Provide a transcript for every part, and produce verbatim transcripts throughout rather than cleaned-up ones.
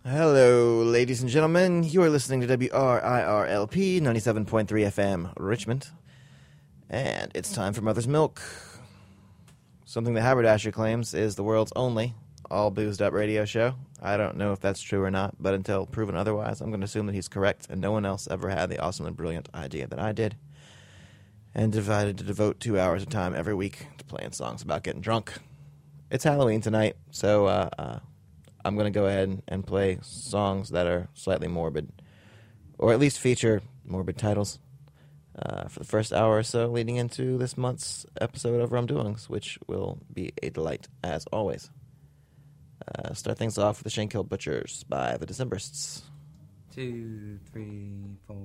Hello, ladies and gentlemen. You are listening to W R I R L P ninety-seven point three F M, Richmond. And it's time for Mother's Milk. Something that Haberdasher claims is the world's only all-boozed-up radio show. I don't know if that's true or not, but until proven otherwise, I'm going to assume that he's correct, and no one else ever had the awesome and brilliant idea that I did, and decided to devote two hours of time every week to playing songs about getting drunk. It's Halloween tonight, so uh, uh, I'm going to go ahead and, and play songs that are slightly morbid, or at least feature morbid titles, uh, for the first hour or so leading into this month's episode of Wrongdoings, which will be a delight, as always. Uh, start things off with the Shankill Butchers by the Decemberists. Two, three, four.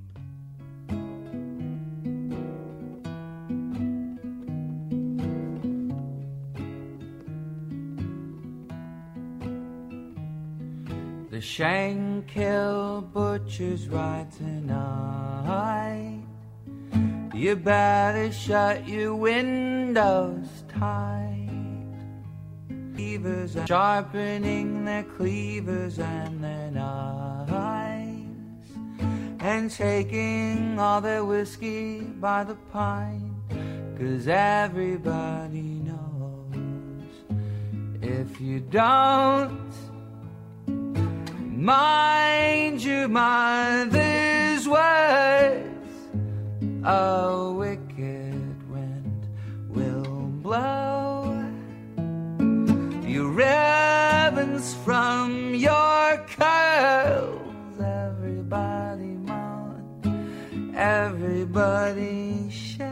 The Shankill Butchers ride tonight. You better shut your windows tight. Cleavers are sharpening their cleavers and their knives, and taking all their whiskey by the pint, 'cause everybody knows if you don't mind your mother's words, a wicked wind will blow your ribbons from your curls. Everybody moan, everybody shake.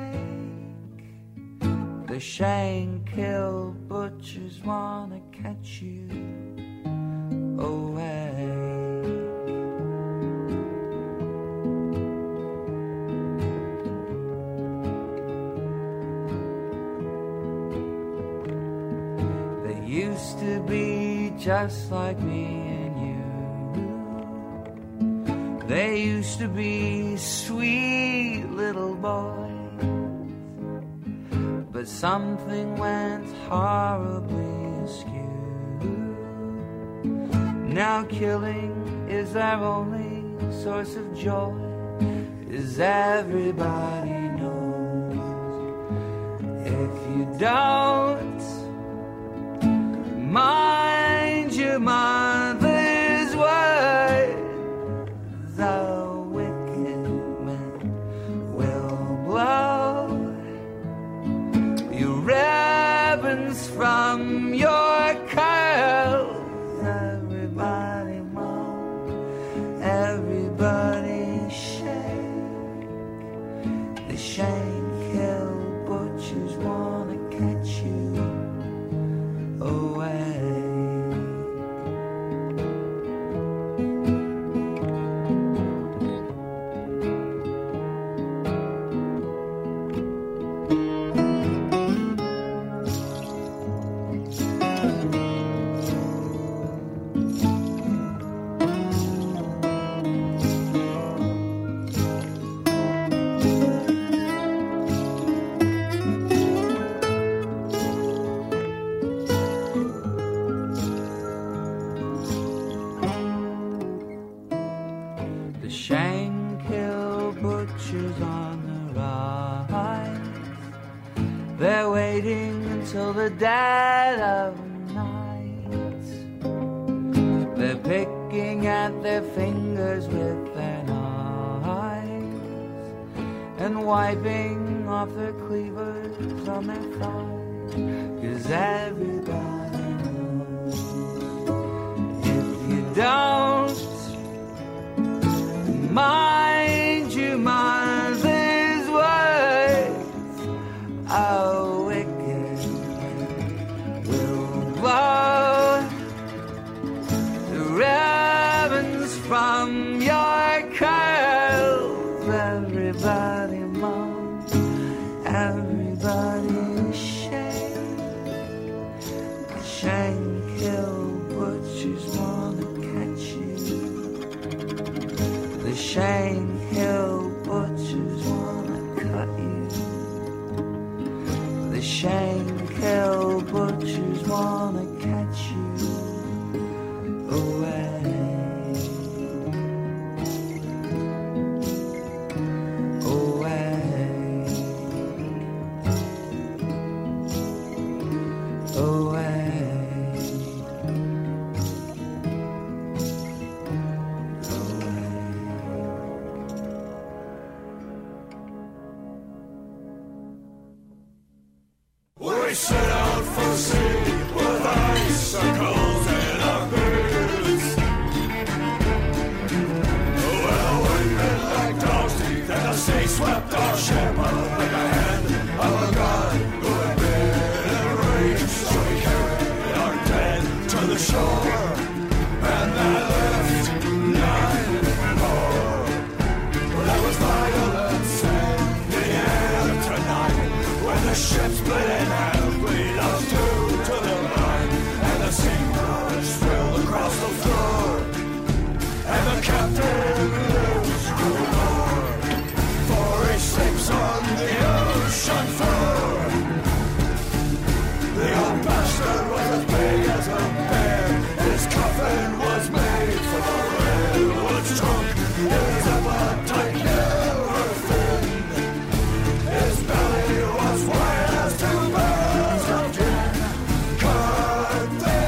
The Shankill Butchers wanna catch you away. They used to be just like me and you. They used to be sweet little boys, but something went horribly askew. Now killing is our only source of joy, as everybody knows. If you don't mind your mother's words, a wicked wind will blow your ribbons from your curls. Everybody moan, everybody shake. The Shankill Butchers wanna catch you away. They're waiting until the dead of night. They're picking at their fingers with their knives, and wiping off their cleavers on their thighs, 'cause everybody knows if you don't mind your mother's words, a wicked wind will blow the ribbons from your curls. Everybody moan, everybody shake. The Shankill Butchers wanna catch you. The Shankill Butchers wanna cut you. The Shankill Butchers wanna catch you away. set out for sea with icicles in our boots. Well, the wind bit like dog's teeth and the sea swept our ship up like a hand of a god who had been enraged. So we carried our dead to the shore and that left nine more. Well, there was violence in the air tonight when the ship split in half, we lost two to the line, and the seagull swirled across the floor, and the captain lives no more, for he sleeps on the ocean floor. The old bastard was as big as a bear, his coffin was made from a redwood's trunk, his appetite never thinned, his belly was wide as two barrels of gin. Cut the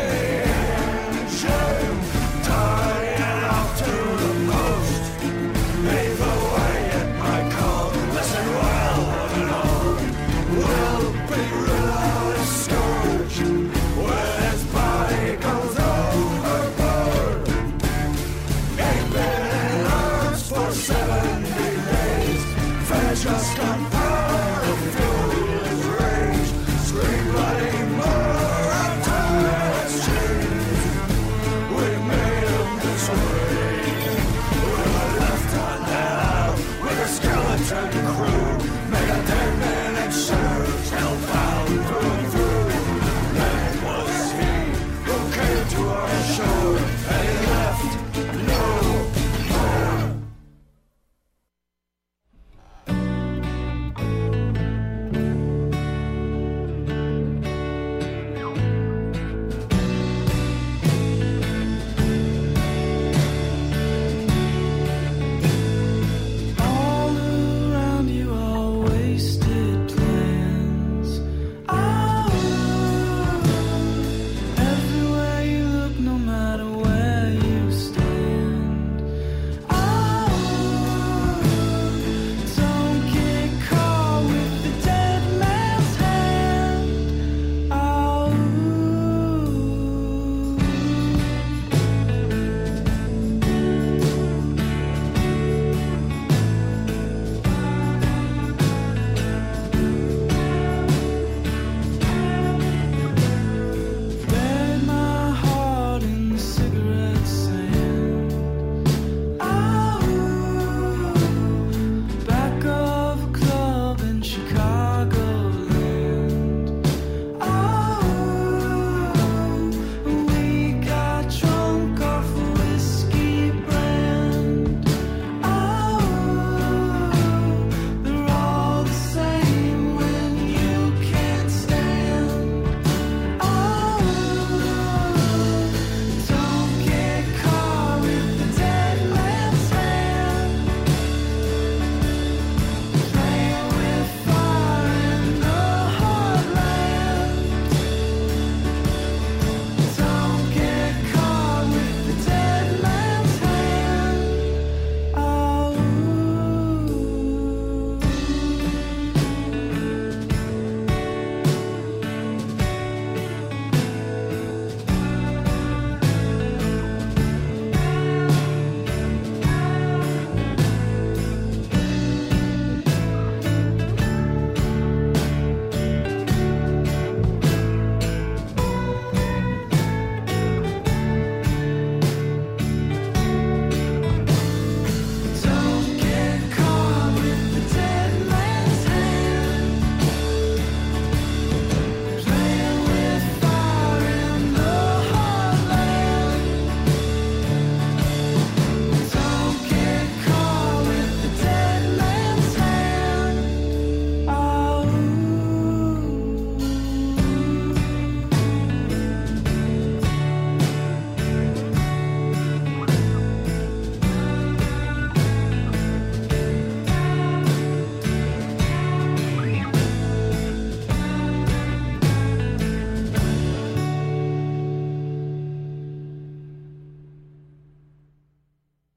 engine, tie it off to the post, either way it might come. Listen well, and all will be rid of his scourge when his body goes overboard. Ain't been in arms for seventy days, flesh just got power to fuel his rage. Scream bloody murder and tie his chains. We made him this way. We were left on that isle with a skeleton crew. Made a ten minute search, hellbound through and through. Then it was he who came to our shore, and he left no more. All around you are wasted plans. Oh, everywhere you look, no matter where you stand. Oh, don't get caught with the dead man's hand. Oh. Buried my heart in the cigarette sand. Oh, back of a club in Chicagoland. Oh, we got drunk off a whiskey brand. Oh, they're all the same when you can't stand. Oh, don't get caught with the dead man's hand. Playing with fire in the heartland. Don't get caught with the dead man's hand. Oh. Don't get caught with the dead man's hand. Playing with fire in the heartland. Don't get caught with the dead man's hand. Oh.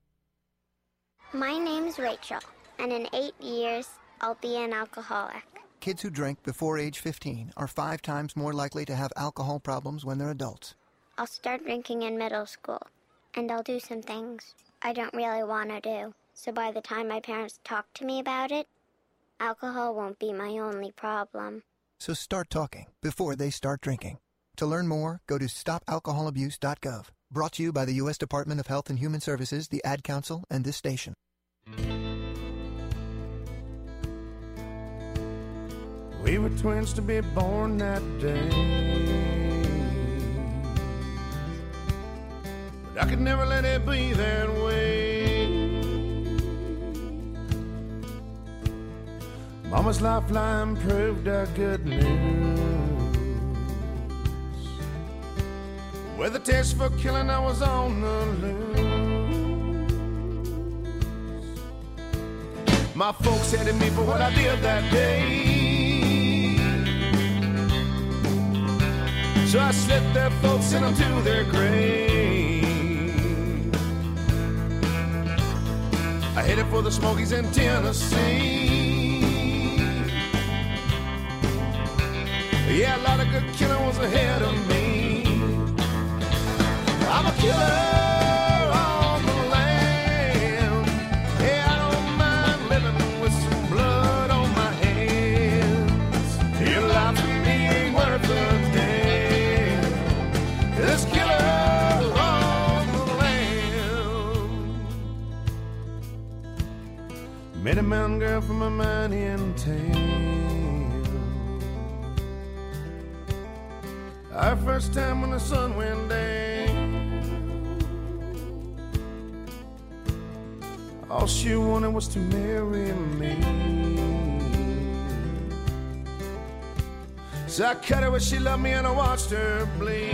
My name's Rachel, and in eight years, I'll be an alcoholic. Kids who drink before age fifteen are five times more likely to have alcohol problems when they're adults. I'll start drinking in middle school, and I'll do some things I don't really want to do. So by the time my parents talk to me about it, alcohol won't be my only problem. So start talking before they start drinking. To learn more, go to stop alcohol abuse dot gov. Brought to you by the U S Department of Health and Human Services, the Ad Council, and this station. We were twins to be born that day, but I could never let it be that way. Mama's lifeline proved our good news. With a taste for killing, I was on the loose. My folks hated me for what I did that day, so I slipped their folks, sent them to their grave. I headed for the Smokies in Tennessee. Yeah, a lot of good killing was ahead of me. I'm a killer on the land. Yeah, I don't mind living with some blood on my hands. Your life to me ain't worth a damn. This killer on the land. Met a mountain girl from a mine in town. Our first time when the sun went down. All she wanted was to marry me. So I cut her where she loved me and I watched her bleed.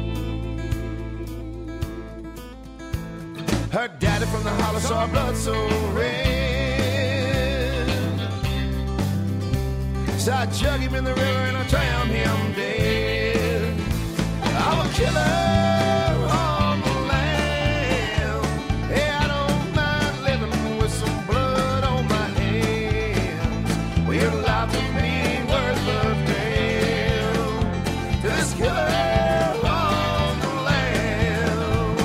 Her daddy from the holler saw her blood so red. So I jug him in the river and I drowned him dead. I'm a killer on the land. Yeah, I don't mind living with some blood on my hands. Well, your life to me ain't worth a damn. To this killer on the land.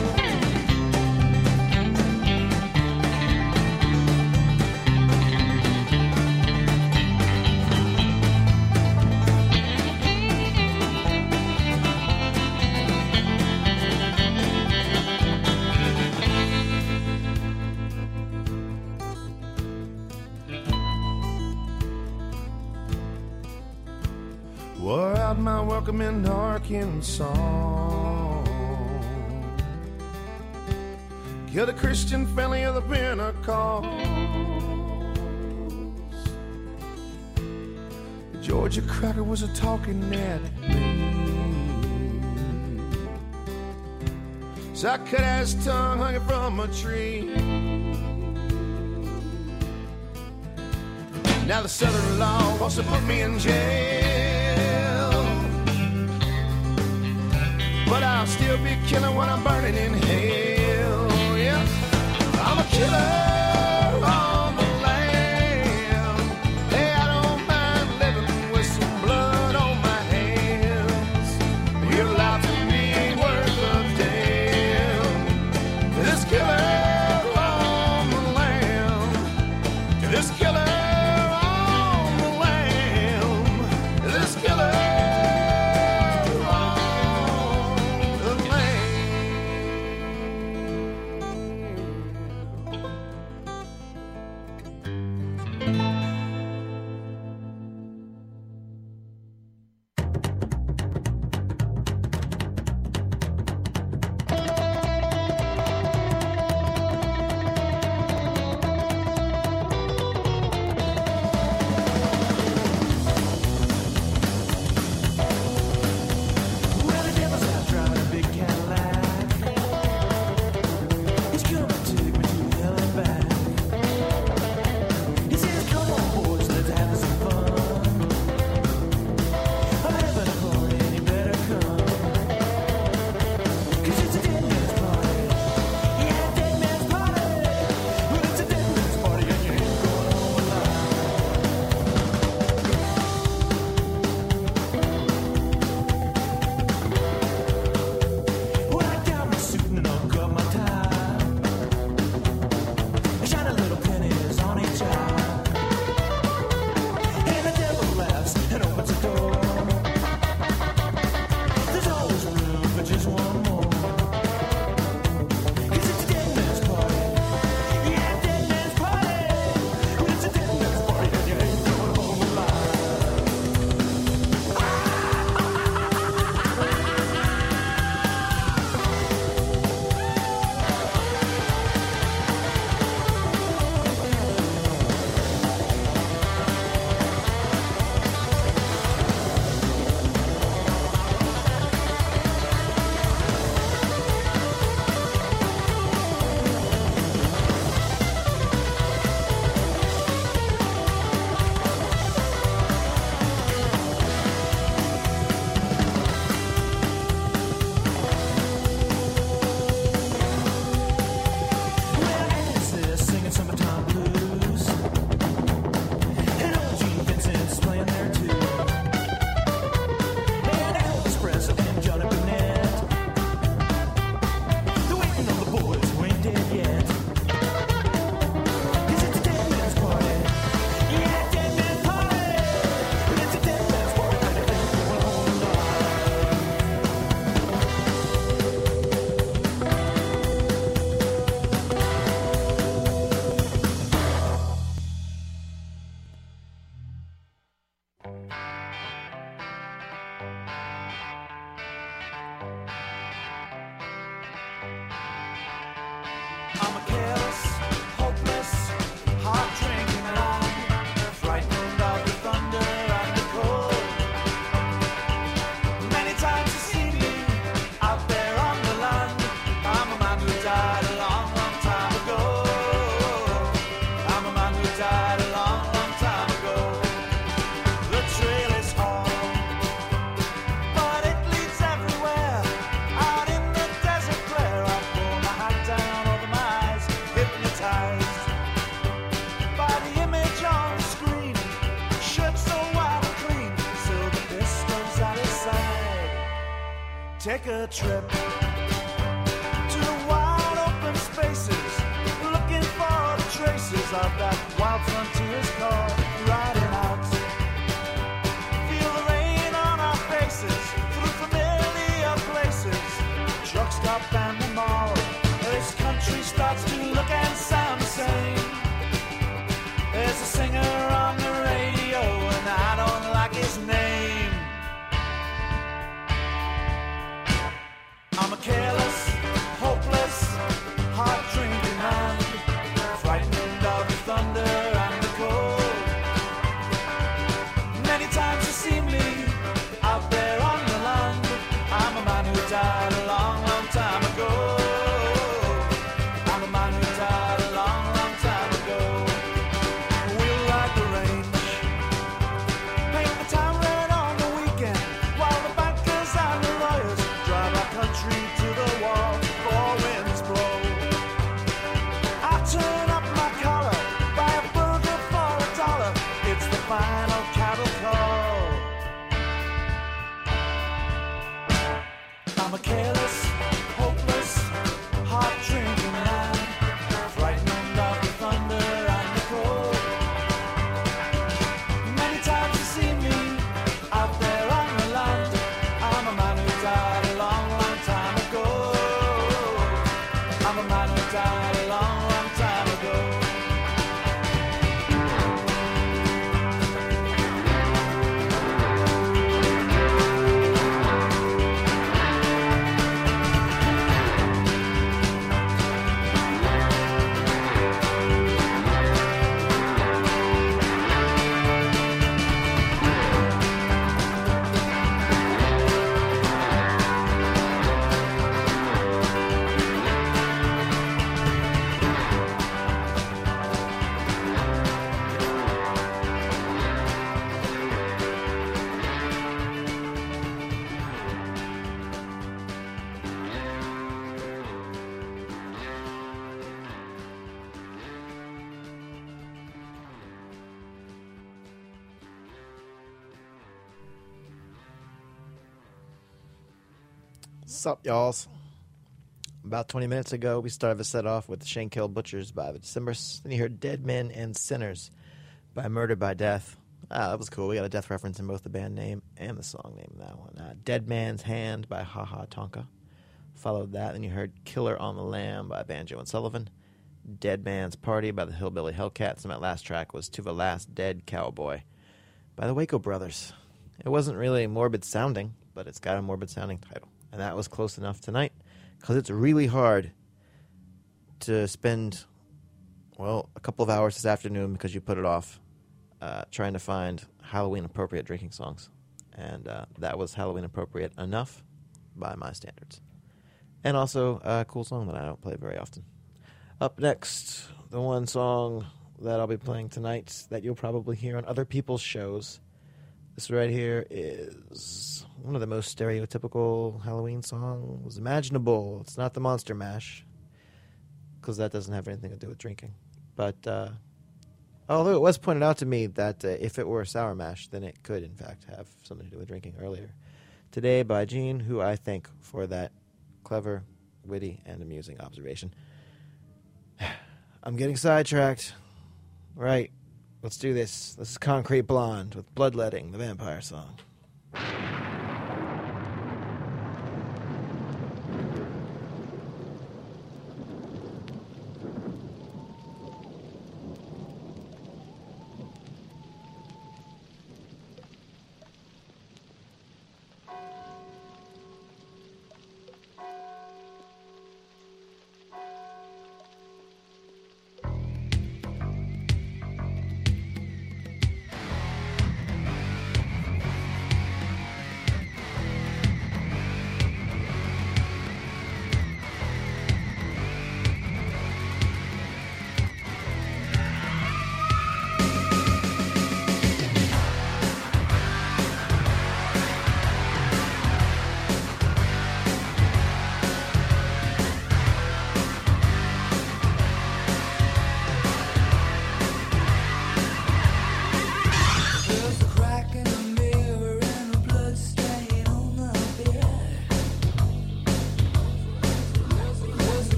Wore out my welcome in Arkansas. Killed a Christian family of the Pentecost. Georgia Cracker was a talking at me. So I cut out his tongue, hung it from a tree. Now the Southern law wants to put me in jail, but I'll still be killing when I'm burning in hell. Yeah, I'm a killer on the land. Hey, I don't mind living with some blood on my hands. Your life to me ain't worth a damn. This killer on the land. This killer. Killer. a trip to the wide open spaces, looking for the traces of that wild frontier's call, riding out. Feel the rain on our faces, through familiar places, truck stop and the mall. This country starts to look and sound the same. There's a singer on the radio and I don't like his name. I'm a careless, hopeless, heart-drinking man, frightened of the thunder and the cold. Many times you see me out there on the land. I'm a man who died a long, long time ago. I'm a man who died a long, long time ago. We'll ride the range, paint the town red on the weekend, while the bankers and the lawyers drive our country to the wall before winds blow. I turn up my collar, buy a burger for a dollar. It's the final cattle call. I'm a careless, hopeless, heart-drinking man, frightened of the thunder and the cold. Many times you see me out there on the land. I'm a man who died a long, long time ago. I'm a man who died a long, long time ago. Sup, y'alls? About twenty minutes ago, we started the set off with the Shankill Butchers by the Decemberists. Then you heard Dead Men and Sinners by Murder by Death. Ah, that was cool. We got a death reference in both the band name and the song name in that one. Uh, Dead Man's Hand by Ha Ha Tonka. Followed that, then you heard Killer on the Lamb by Banjo and Sullivan. Dead Man's Party by the Hillbilly Hellcats. And that last track was To the Last Dead Cowboy by the Waco Brothers. It wasn't really morbid sounding, but it's got a morbid sounding title. And that was close enough tonight, because it's really hard to spend, well, a couple of hours this afternoon, because you put it off, uh, trying to find Halloween-appropriate drinking songs. And uh, that was Halloween-appropriate enough by my standards. And also a cool song that I don't play very often. Up next, the one song that I'll be playing tonight that you'll probably hear on other people's shows. This right here is one of the most stereotypical Halloween songs imaginable. It's not the Monster Mash, because that doesn't have anything to do with drinking. But uh, although it was pointed out to me that uh, if it were a Sour Mash, then it could, in fact, have something to do with drinking earlier. Today by Gene, who I thank for that clever, witty, and amusing observation. I'm getting sidetracked. Right. Let's do this. This is Concrete Blonde with Bloodletting, the vampire song. Thank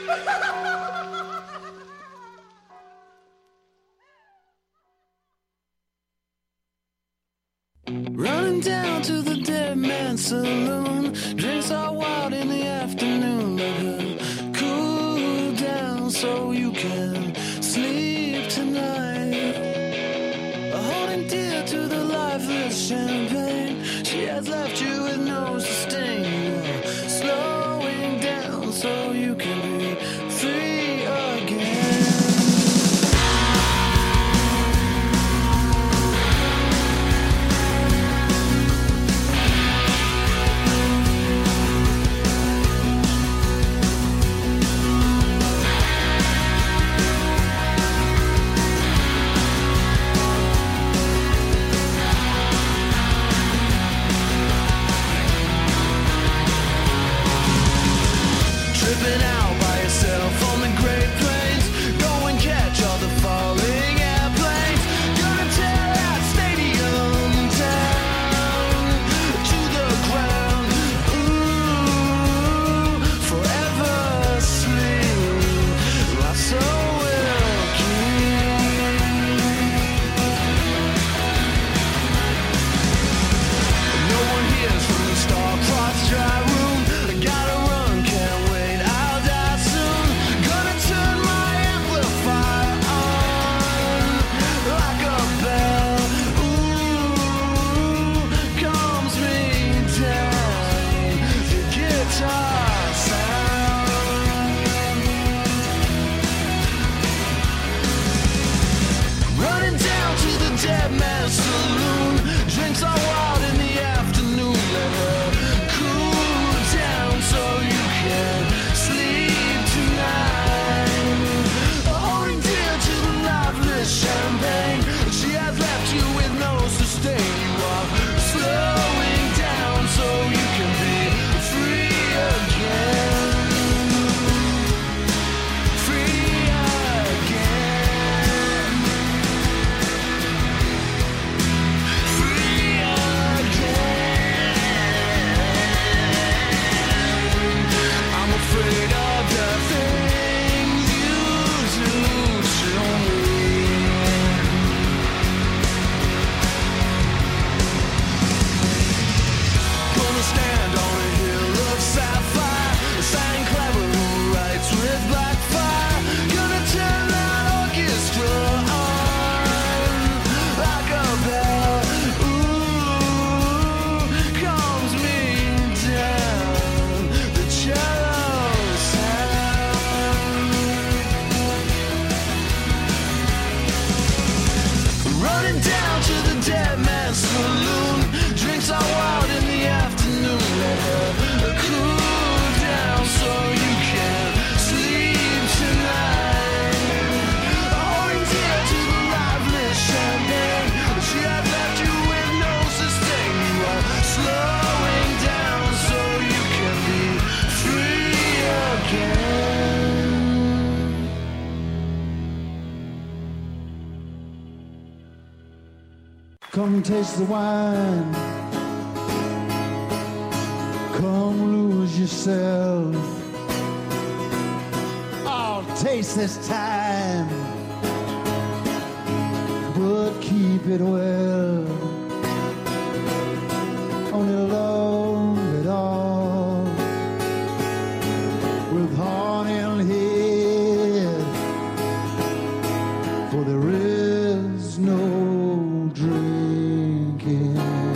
Running down to the dead man's saloon. Drinks are wild in the afternoon. Let her cool down so you can sleep tonight. Holding dear to the lifeless champagne. She has left you with no sustain. Slowing down so you can be free again. Tripping out by yourself on the Great Plains. Go and catch all the falling airplanes. Gonna tear that stadium down to the ground. Ooh, forever sleep. My soul will keep. No one hears from the star-crossed dry room. I gotta run, can't wait, I'll die soon. Gonna turn my amplifier on like a bell. Ooh, calms me down. The guitar sound. Running down to the dead man's saloon. Drinks are wild in the afternoon. Let her cool down so you can sleep tonight. Holding dear to the lifeless champagne. She has left you with no sustain. You are slowing down so you can be free again. Free again. Free again. I'm afraid of the things you do to me. Gonna stand on a hill of sapphire. Sang clever who writes with black fire. Gonna turn that orchestra on like a bell. Ooh, calms me down. The cello sound. Running down to the dead man's saloon. Drinks are wild in the afternoon. Let her cool down so you can sleep tonight. Holding dear to the lifeless champagne. She has left you with no sustain. You are slowing down so you can be free again. Come taste the wine. Come lose yourself. I'll taste this time, but keep it well. Only love it all with heart and head, for there is no drinking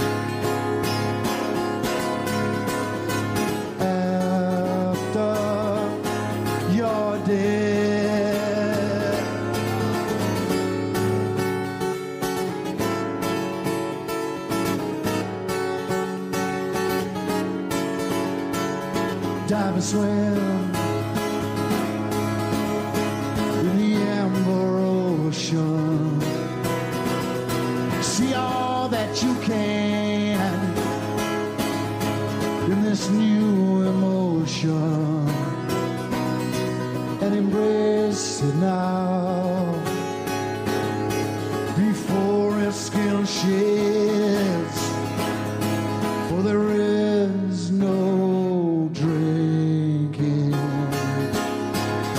after you're dead. Dive and swim in the amber ocean. See all that you can in this new emotion, and embrace it now before its skin sheds, for there is no drinking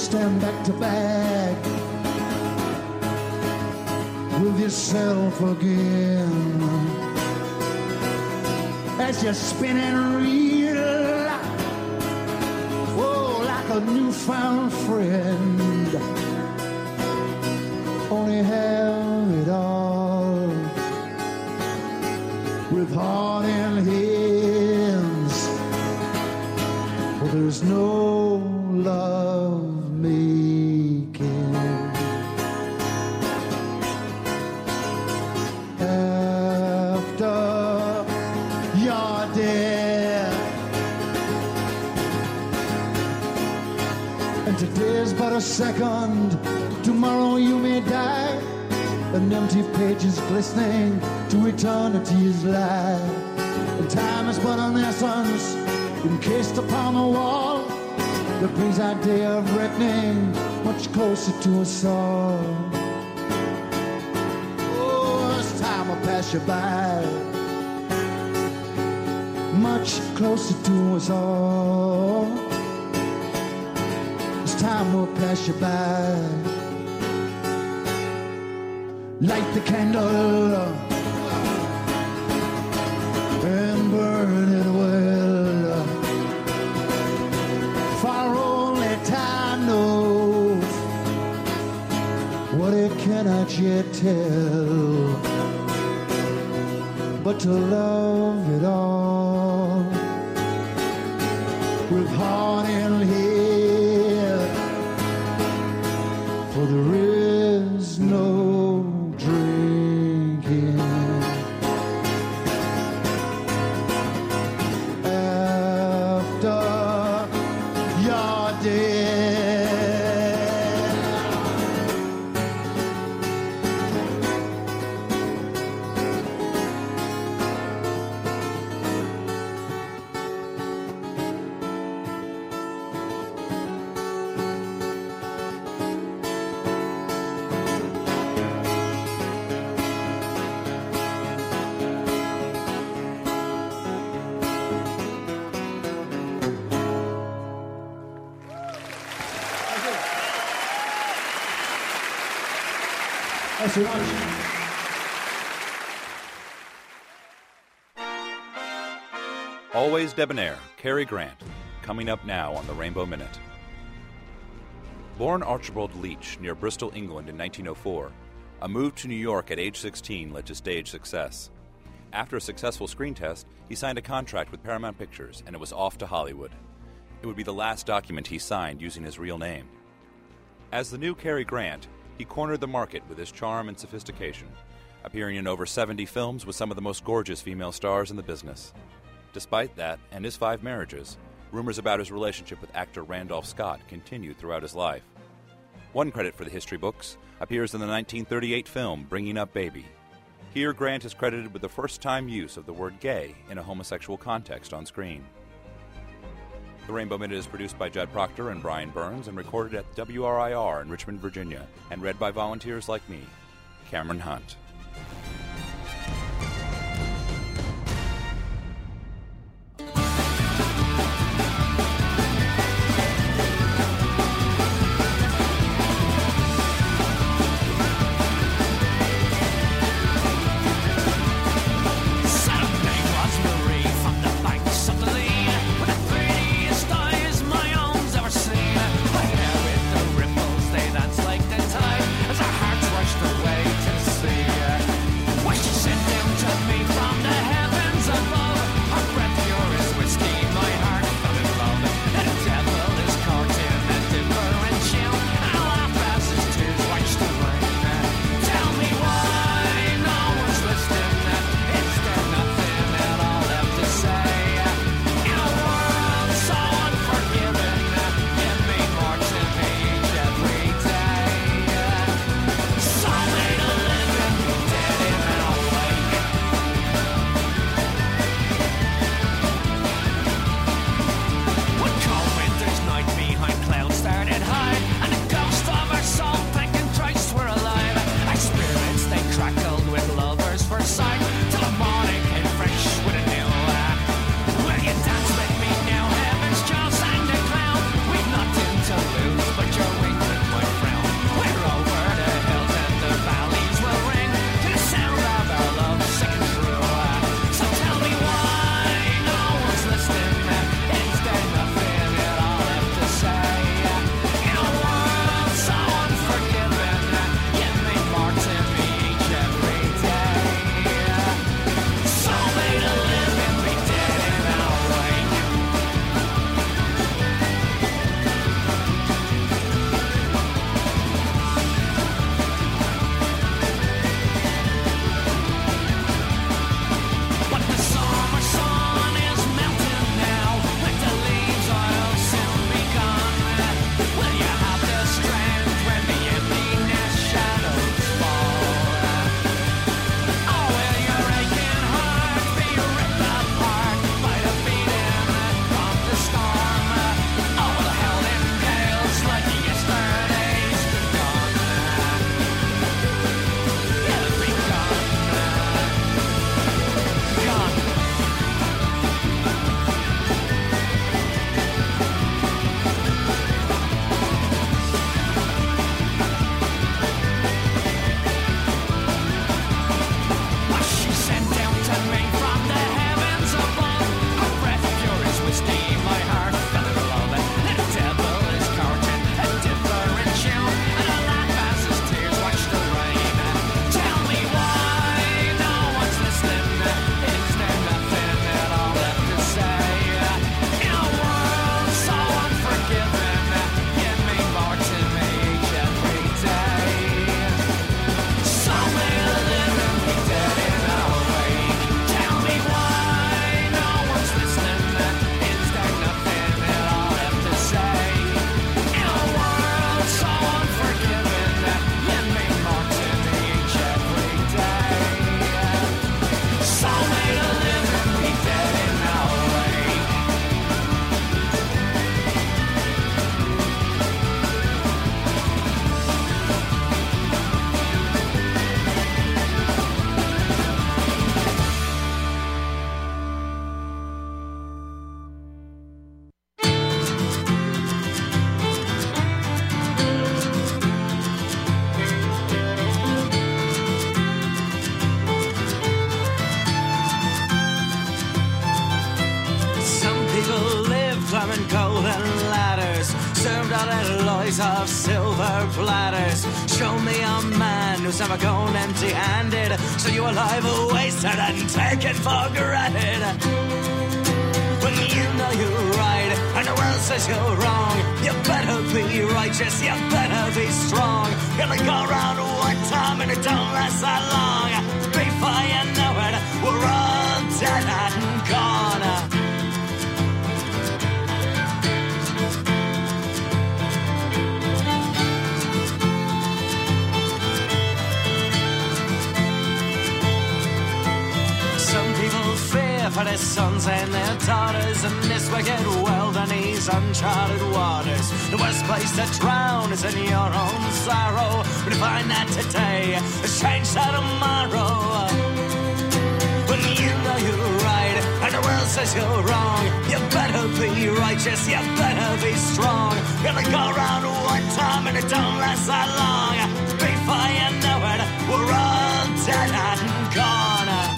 stand back to back with yourself again as you spin and reel, oh, like a newfound friend. Only have it all with heart and hands. Well, there's no love making after you're dead. And today's but a second, tomorrow you may die. An empty page is glistening to eternity's light. And time is but an essence encased upon the wall that brings our day of reckoning much closer to us all. Oh, as time will pass you by, much closer to us all. As time will pass you by, light the candle and burn it well, for only time knows what it cannot yet tell, but to love it all with heart and head, for there is no drinking after you're dead. Thanks so much. Always debonair, Cary Grant, coming up now on the Rainbow Minute. Born Archibald Leach near Bristol, England in nineteen oh four, a move to New York at age sixteen led to stage success. After a successful screen test, he signed a contract with Paramount Pictures, and it was off to Hollywood. It would be the last document he signed using his real name. As the new Cary Grant, he cornered the market with his charm and sophistication, appearing in over seventy films with some of the most gorgeous female stars in the business. Despite that, and his five marriages, rumors about his relationship with actor Randolph Scott continued throughout his life. One credit for the history books appears in the nineteen thirty-eight film Bringing Up Baby. Here, Grant is credited with the first-time use of the word gay in a homosexual context on screen. The Rainbow Minute is produced by Judd Proctor and Brian Burns and recorded at W R I R in Richmond, Virginia, and read by volunteers like me, Cameron Hunt. As our hearts rushed away to sea. alloys of silver platters. Show me a man who's never gone empty-handed. So you alive or wasted and taken for granted. When you know you're right and the world says you're wrong, you better be righteous, you better be strong. You only go around one time and it don't last that long. Before you know it, we're all dead and gone. For their sons and their daughters, and this wicked world and these uncharted waters. The worst place to drown is in your own sorrow. But you find that today has changed to tomorrow. When you know you're right and the world says you're wrong, you better be righteous, you better be strong. You only go around one time and it don't last that long. Before you know it, we're all dead and gone.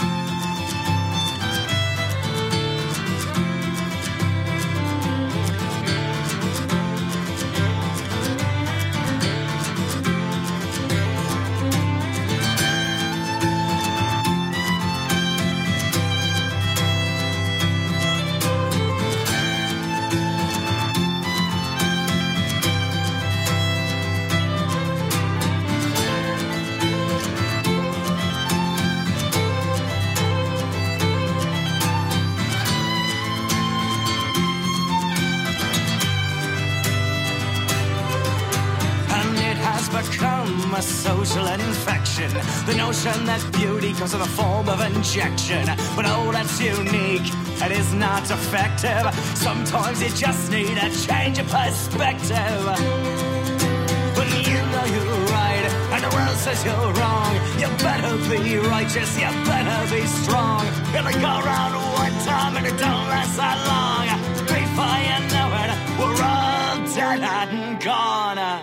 A social infection. The notion that beauty comes in the form of injection. But oh, that's unique. It is not effective. Sometimes you just need a change of perspective. When you know you're right and the world says you're wrong, you better be righteous, you better be strong. You only go around one time and it don't last that long. Before you know it, we're all dead and gone.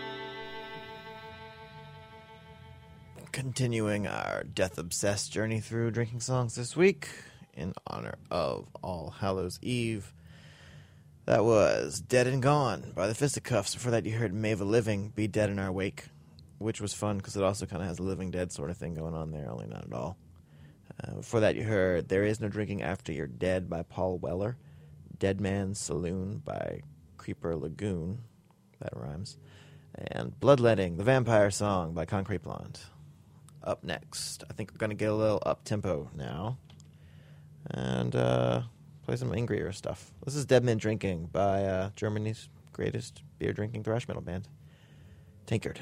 Continuing our death-obsessed journey through drinking songs this week in honor of All Hallows Eve. That was Dead and Gone by the Fisticuffs. Before that, you heard May the Living Be Dead in Our Wake, which was fun because it also kind of has a Living Dead sort of thing going on there, only not at all. Uh, before that, you heard There Is No Drinking After You're Dead by Paul Weller, Dead Man's Saloon by Creeper Lagoon, that rhymes, and Bloodletting, the Vampire Song by Concrete Blonde. Up next, I think we're going to get a little up-tempo now and uh, play some angrier stuff. This is Dead Men Drinking by uh, Germany's greatest beer-drinking thrash metal band, Tankard.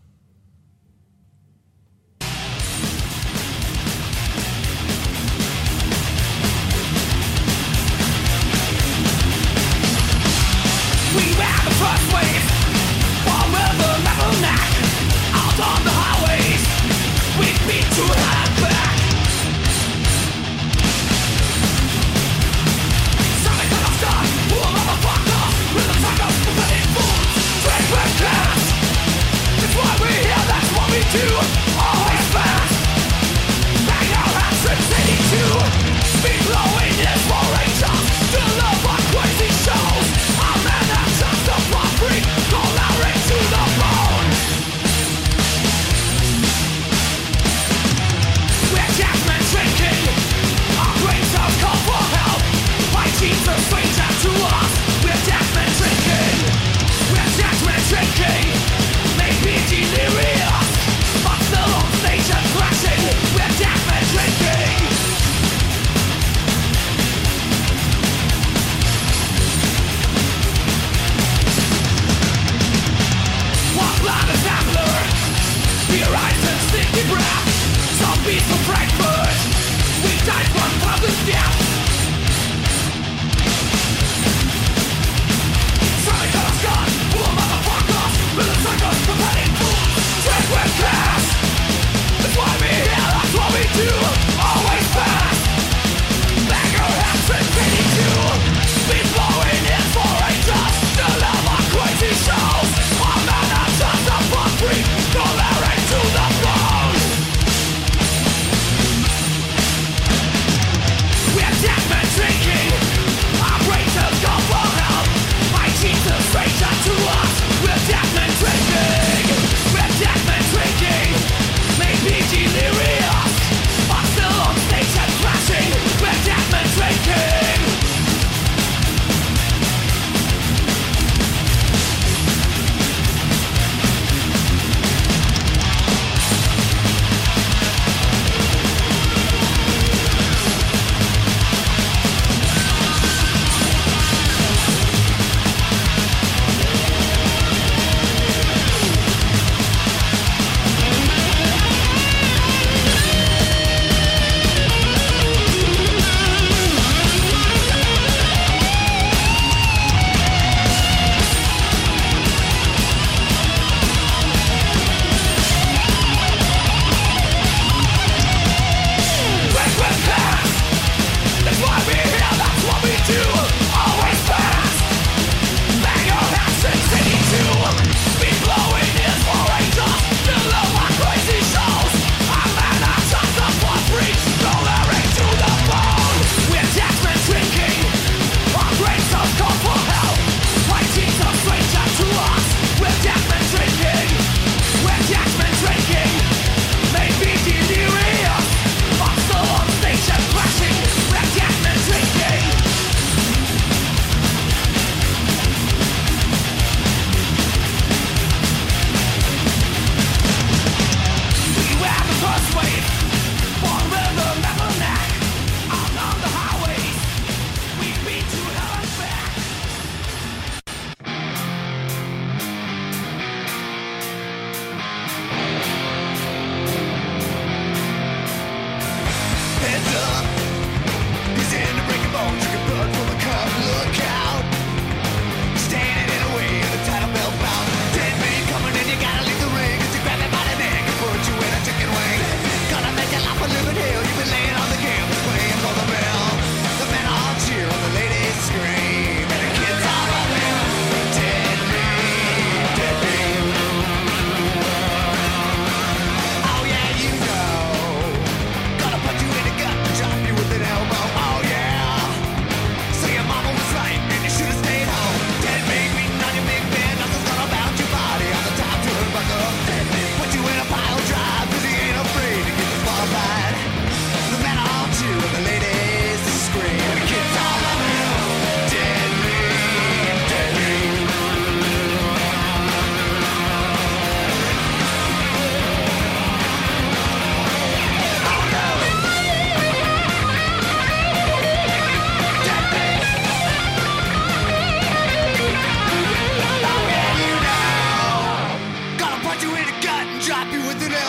We ran the first wave, one with the level neck, out on the highways. We beat to her back. Something kind of stuff, poor motherfuckers, with the tacos, pathetic fools, drink with gas. That's why we're here, that's what we do, always fast. Bang our hands since eighty-two, speed blowing is for angels, still love our crazy shows. Our men have just a blood freak, call our to the bone. Jasmine drinking, our brain cells call for help. My genes are stranger to us. We're jasmine drinking, we're jasmine drinking. Maybe delirious, but still on stage and thrashing. We're jasmine drinking. One blind gambler, beer eyes and stinky breath. Zombies from Frankfurt, we died one thousand deaths. Sorry, got us gone, poor motherfuckers, with the circus, pathetic fools, drink with gas. That's why we're here, that's what we do, always fast. Bang our hands in eighty-two, speed blowing in for angels, still love our crazy shows. Our men are just a blood freak, choleric to the bone. We're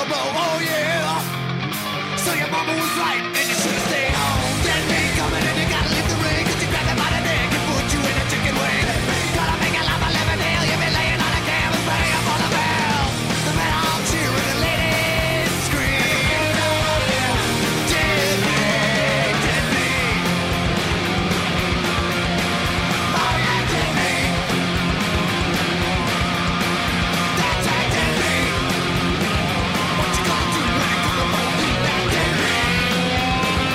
elbow, oh yeah. So your mama was right, and you should have stayed home. Dead meat coming and you gotta leave the ring, cause you grabbed him by the neck and put you in a chicken wing. Gotta make a life a living hell, you been laying on a canvas, praying up on the bell. The men all cheering and ladies scream. Dead meat, dead meat. Oh yeah, dead meat. That's right, dead meat. What you gonna do when it comes to that dead meat?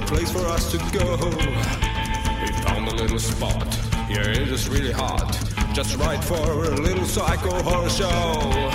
place for us to go. We found a little spot. Here it is really hot. Just right for a little psycho horror show.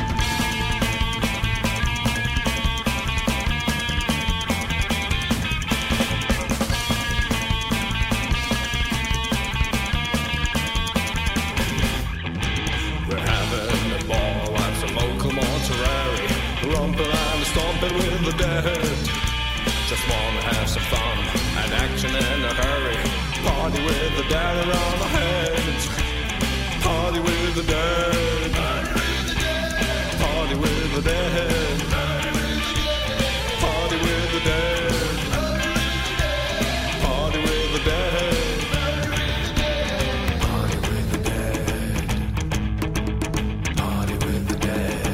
Stomping with the dead. Just wanna have some fun and action in a hurry. Party with the dead around our heads. Party with the dead. Party with the dead. Party with the dead. Party with the dead. Party with the dead. Party with the dead.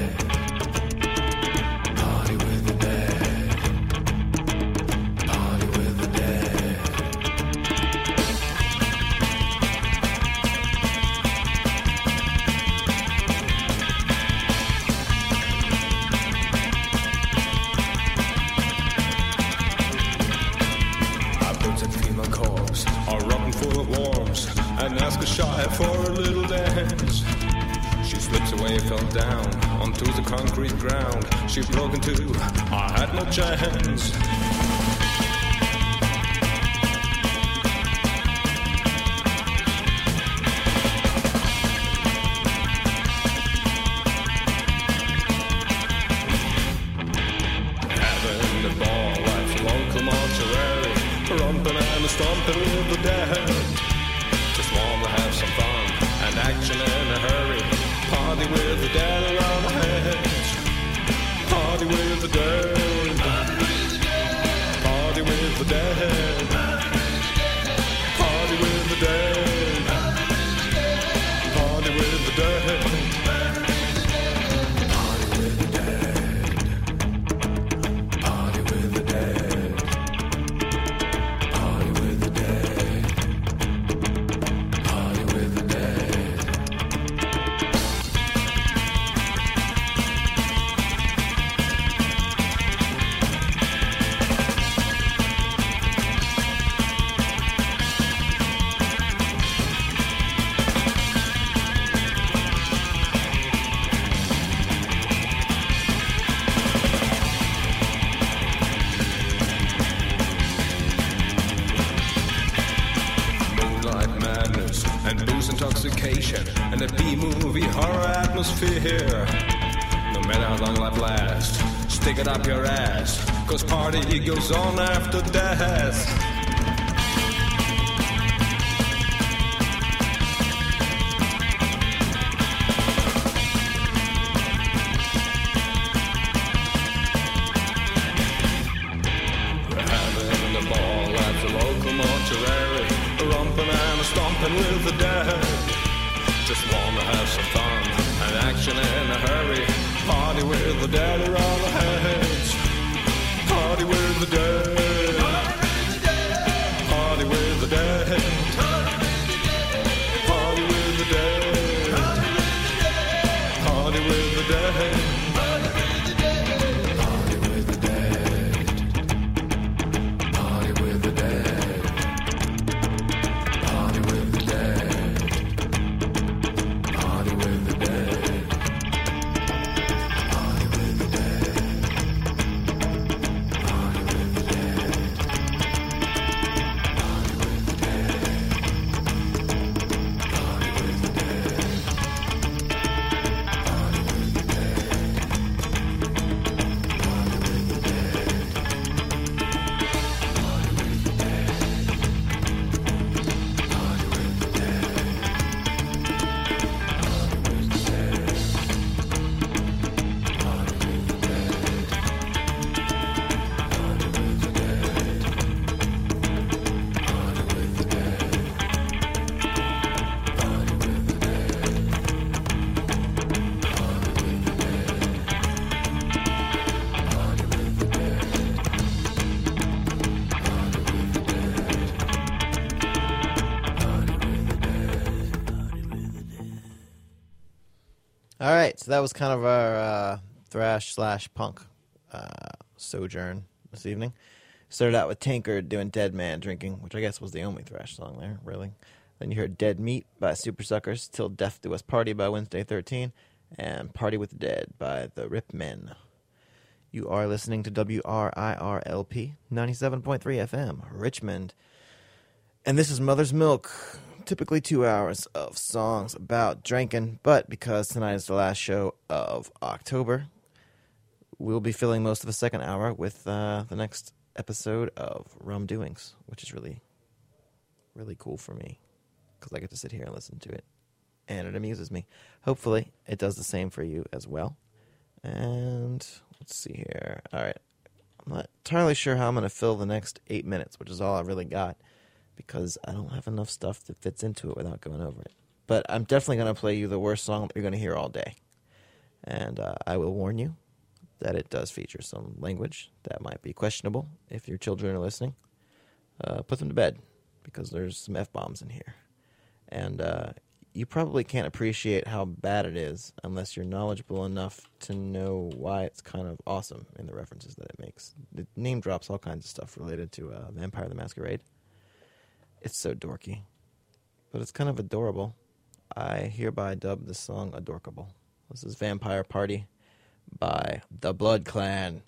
Shy for a little dance. She slips away, fell down onto the concrete ground. She broke in two, I had no chance. Having the ball at the local mortuary, romping and stomping with the dead. Wanna have some fun and action in a hurry. Party with the dead around our heads. Party with the dead. Party with the dead. Party with the dead. Party with the dead. Party with the dead. Party with the dead. Party with the dead. And a B-movie horror atmosphere. No matter how long life lasts, stick it up your ass, cause party goes on after death. We're having the ball at the local mortuary, romping and stomping with the dead. Just wanna have some fun and action in a hurry. Party with the dead around our heads. Party with the dead. Party with the dead. Party with the dead. Party with the dead. Party with the dead. Party with the dead. Party with the dead. Party with the dead. Party with the dead. Party with the dead. Party with the dead. Party with the dead. Party with the dead. Party with the dead. Party with the dead. Party with the dead. All right, so that was kind of our uh, thrash slash punk uh, sojourn this evening. Started out with Tankard doing Dead Man Drinking, which I guess was the only thrash song there, really. Then you heard Dead Meat by Super Suckers, Till Death Do Us Party by Wednesday thirteen, and Party with the Dead by the Rip Men. You are listening to W R I R L P, ninety-seven point three F M, Richmond. And this is Mother's Milk, typically two hours of songs about drinking, but because tonight is the last show of October, we'll be filling most of the second hour with uh, the next episode of Rum Doings, which is really, really cool for me, because I get to sit here and listen to it, and it amuses me. Hopefully, it does the same for you as well. And let's see here. All right. I'm not entirely sure how I'm going to fill the next eight minutes, which is all I really got, because I don't have enough stuff that fits into it without going over it. But I'm definitely going to play you the worst song that you're going to hear all day. And uh, I will warn you that it does feature some language that might be questionable if your children are listening. Uh, put them to bed, because there's some F-bombs in here. And uh, you probably can't appreciate how bad it is unless you're knowledgeable enough to know why it's kind of awesome in the references that it makes. It name drops all kinds of stuff related to uh, Vampire the Masquerade. It's so dorky, but it's kind of adorable. I hereby dub this song Adorkable. This is Vampire Party by the Blood Clan.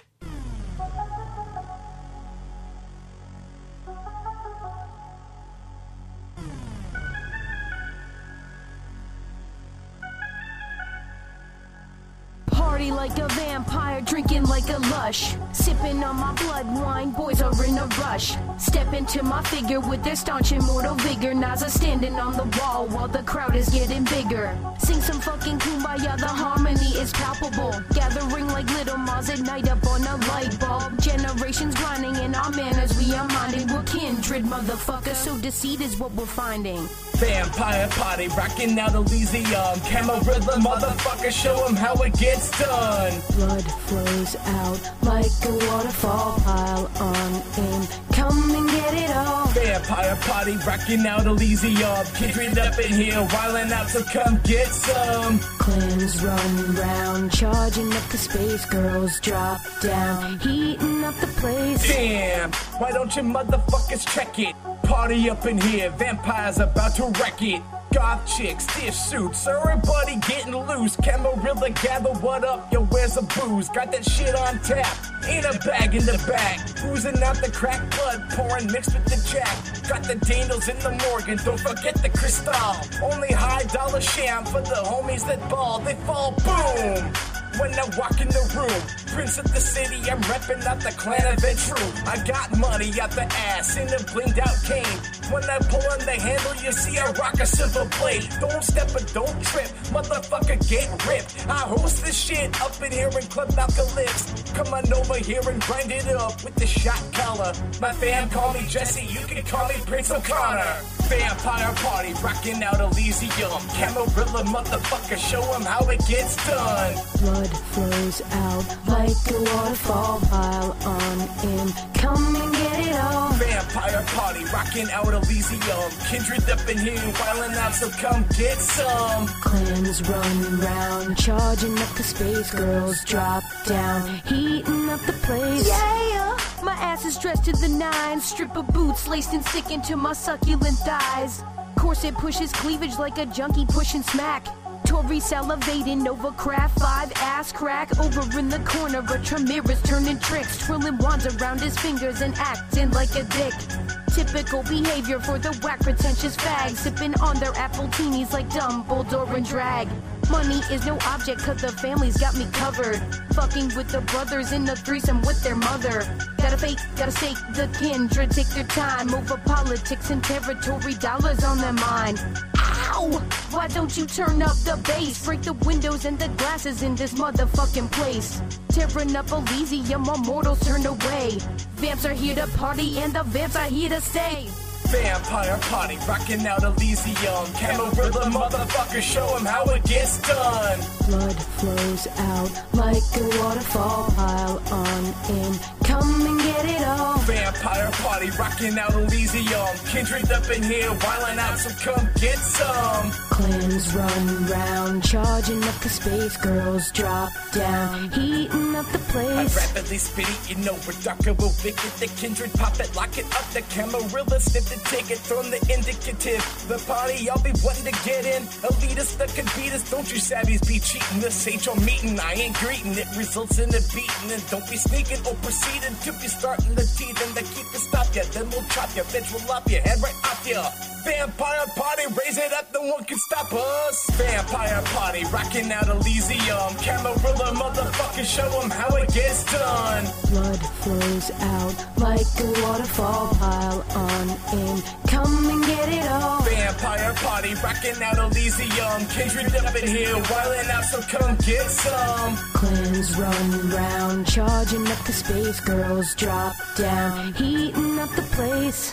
Party like a vampire, drinking like a lush. Sipping on my blood wine, boys are in a rush. Step into my figure with their staunch immortal vigor. Naza standing on the wall while the crowd is getting bigger. Sing some fucking kumbaya, the harmony is palpable. Gathering like little moths at night up on a light bulb. Generations grinding in our manners, we are minding. We're kindred, motherfuckers, so deceit is what we're finding. Vampire party, rocking out Elysium. Camarilla, motherfucker, show them how it gets done. Blood flows out like a waterfall. Pile on in, come and get it all. Vampire party, rocking out Elysium. Kindred up in here, wildin' out, so come get some. Clans run round, charging up the space. Girls drop down, heating up the place. Damn, why don't you motherfuckers check it? Party up in here, vampires about to wreck it. Goth chicks, stiff suits, everybody getting loose. Camarilla gather, what up? Yo, where's the booze? Got that shit on tap, in a bag in the back. Oozing out the crack blood, pouring mixed with the jack. Got the Daniels in the Morgan, don't forget the Cristal. Only high dollar sham for the homies that ball, they fall boom. When I walk in the room, Prince of the city, I'm reppin' out the clan of Ventrue. I got money out the ass in a blinged out cane. When I pull on the handle, you see I rock a silver blade. Don't step or don't trip, motherfucker get ripped. I host this shit up in here in Club Alcalypse. Come on over here and grind it up with the shot collar. My fam call me Jesse, you can call me Prince O'Connor. Vampire party, rocking out Elysium. Camarilla, motherfucker, show them how it gets done. Blood flows out like a waterfall. Pile on in, come and get it all. Vampire party, rocking out Elysium. Kindred up in here, wildin' out, so come get some. Clans run round, charging up the space. Girls drop down, heating up the place. Yeah, my ass is dressed to the nines. Stripper boots laced and sticking to my succulent thighs. Corset pushes cleavage like a junkie pushing smack. Tory salivating over craft five ass crack. Over in the corner, but Ramirez turning tricks, twirling wands around his fingers and acting like a dick. Typical behavior for the whack pretentious fags, sipping on their appletinis like Dumbledore and drag. Money is no object, cause the family's got me covered. Fucking with the brothers in the threesome with their mother. Gotta fake, gotta stake the kindred, take their time over politics and territory, dollars on their mind. Ow! Why don't you turn up the bass? Break the windows and the glasses in this motherfucking place. Tearing up Elysium, all mortals turn away. Vamps are here to party and the vamps are here to stay. Vampire party, rocking out Elysium. Camarilla, motherfucker, show them how it gets done. Blood flows out like a waterfall. Pile on in, come and get it all. Vampire party, rocking out Elysium. Kindred up in here, wildin' out, so come get some. Clans run round, charging up the space. Girls drop down, heating up the I place. rapidly spit it, you know, we're darker, we'll pick it. The kindred pop it, lock it up. The Camarilla snip the ticket from the indicative. The party, I'll be wanting to get in. Elitist that could beat us. Don't you savvies be cheating. This ain't your meeting, I ain't greeting. It results in a beating. And don't be sneaking or proceeding to be starting the teeth. And to keep you stop ya, then we'll chop ya. Bitch, we'll lop your head right off ya. Vampire party, raise it up, no one can stop us. Vampire party, rocking out Elysium. Camarilla motherfuckers, show them how it gets done. Blood flows out like a waterfall. Pile on in, come and get it all. Vampire party, rocking out Elysium. Kindred up in here, wildin' out, so come get some. Clans run round, charging up the space. Girls drop down, heating up the place.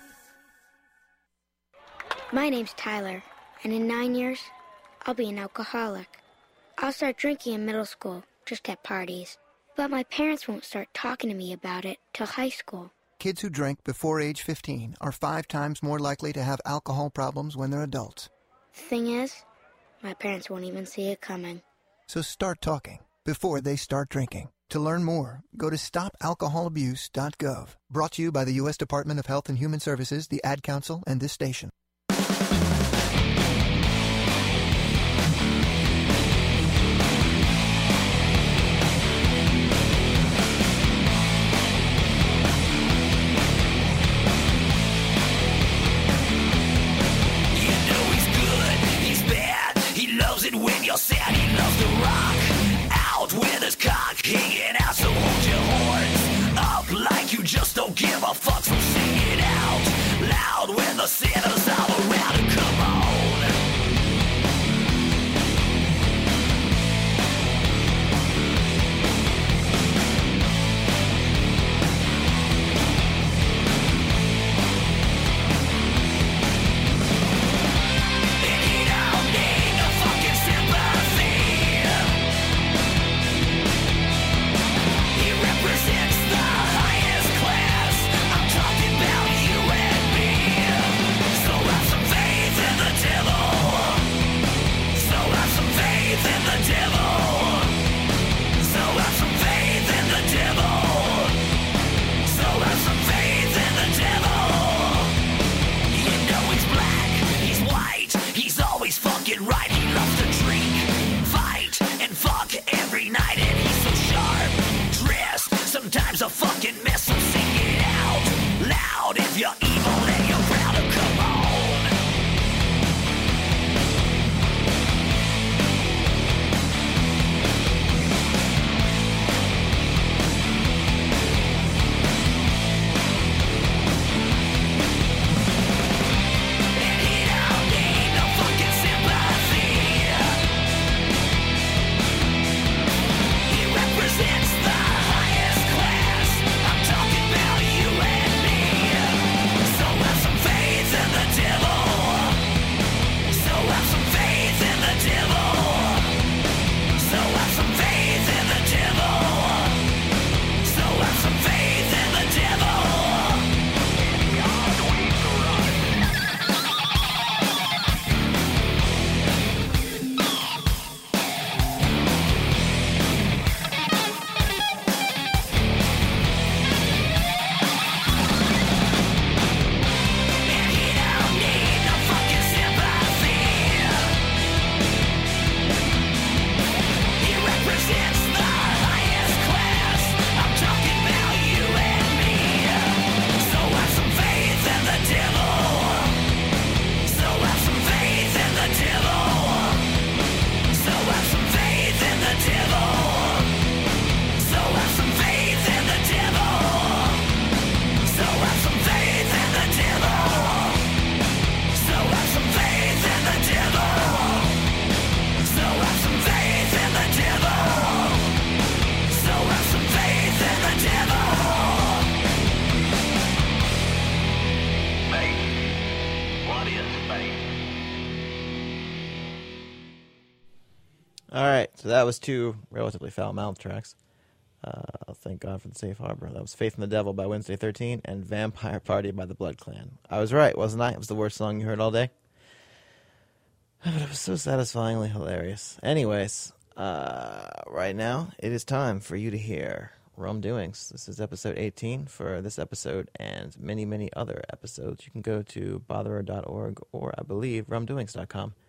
My name's Tyler, and in nine years, I'll be an alcoholic. I'll start drinking in middle school, just at parties. But my parents won't start talking to me about it till high school. Kids who drink before age fifteen are five times more likely to have alcohol problems when they're adults. Thing is, my parents won't even see it coming. So start talking before they start drinking. To learn more, go to stop alcohol abuse dot gov. Brought to you by the U S Department of Health and Human Services, the Ad Council, and this station. When you're sad, he loves to rock out with his cock hanging out. So hold your horns up like you just don't give a fuck. So sing it out loud when the sinners all around and come on. Right, he loves to drink, fight, and fuck every night. And he's so sharp dressed, sometimes a fucking mess. So sing it out loud if you're evil and you're proud to come on. All right, so that was two relatively foul-mouthed tracks. Uh, thank God for the safe harbor. That was Faith in the Devil by Wednesday thirteen and Vampire Party by the Blood Clan. I was right, wasn't I? It was the worst song you heard all day. But it was so satisfyingly hilarious. Anyways, uh, right now it is time for you to hear Rum Doings. This is episode eighteen. For this episode and many, many other episodes, you can go to botherer dot org or, I believe, rum doings dot com.